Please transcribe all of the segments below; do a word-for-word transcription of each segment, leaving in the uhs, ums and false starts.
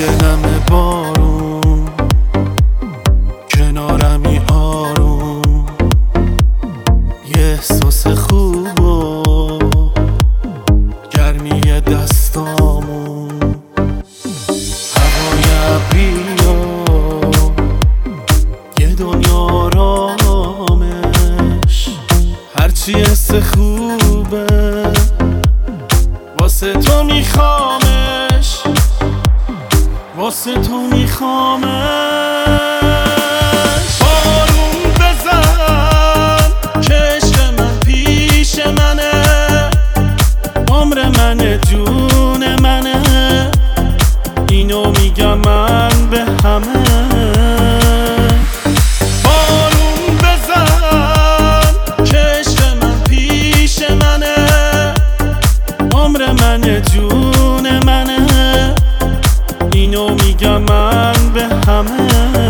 بوی نم بارون کنارمی آروم، یه احساس خوب و گرمی دستامون، هوای ابریا، یه دنیا آرامش، هرچی حس خوبه واسه تو میخوامش، واسه تو میخوامش. بارون بزن که عشق من پیش منه، عمر منه، جون منه، اینو میگم من به همه. بارون بزن که عشق من پیش منه، عمر منه، جون منه، اینو میگم من به همه.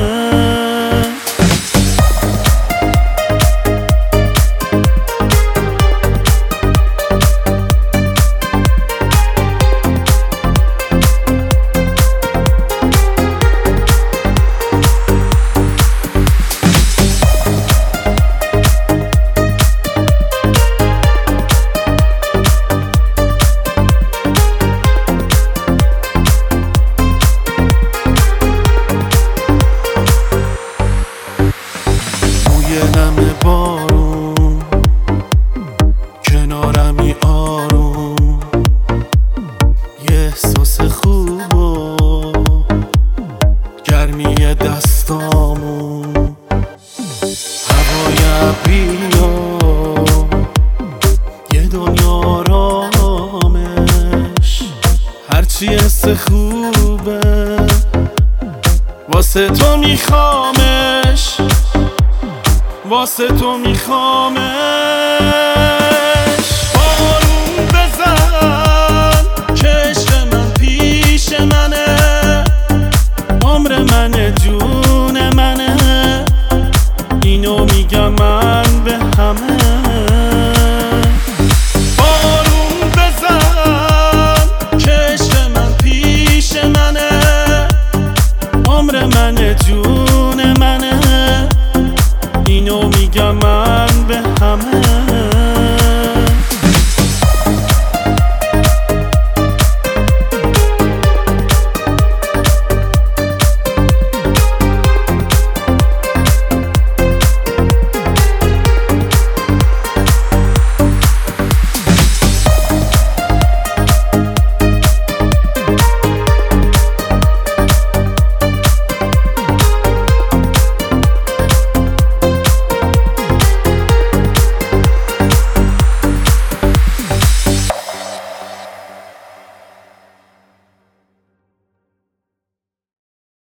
نم بارون کنارمی آروم، یه احساس خوب و گرمی دستامون، هوای ابریا، یه دنیا آرامش، هرچی حس خوبه واسه تو میخوامش، واسه تو میخوامش.